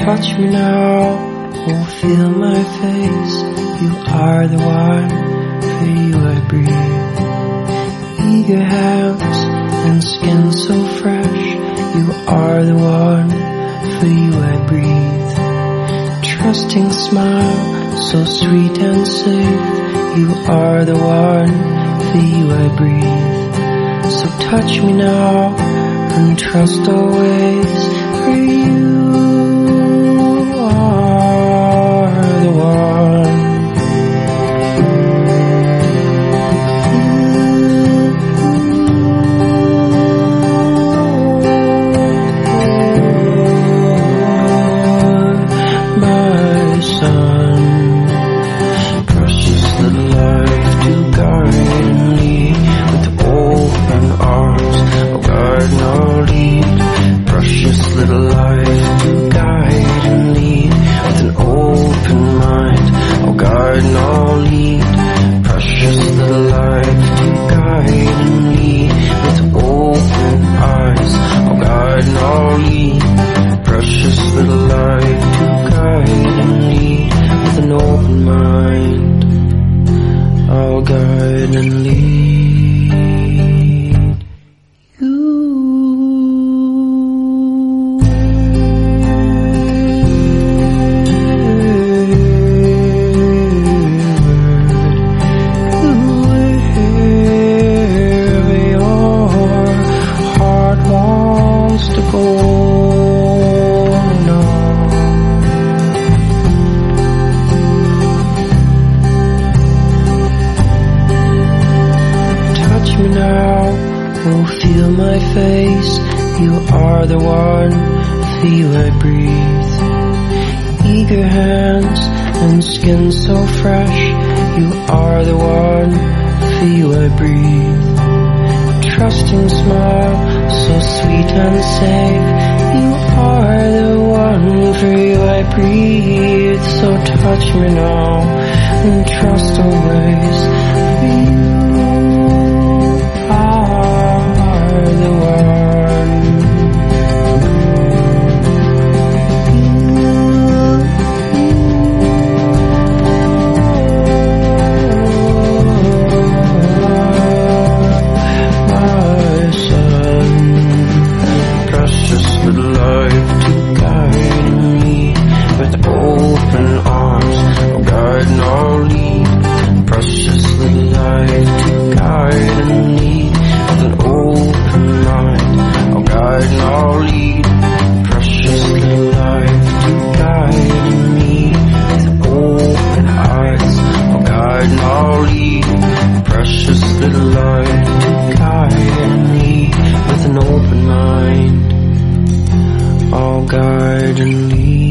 touch me now, oh feel my face. You are the one, for you I breathe. Eager hands and skin so fresh. You are the one, for you I breathe. Trusting smile, so sweet and safe. You are the one, for you I breathe. So touch me now, and trust always, for you are the one. Touch me now and trust always, for you are the one. My son, precious little life to guide me with open arms, oh guide and I'll lead. Precious little life to guide and lead. With an open mind, oh guide and I'll lead. Precious little life to guide and lead. With open eyes, oh guide and I'll lead. Precious little life to guide and lead. With an open mind, I'll guide and lead.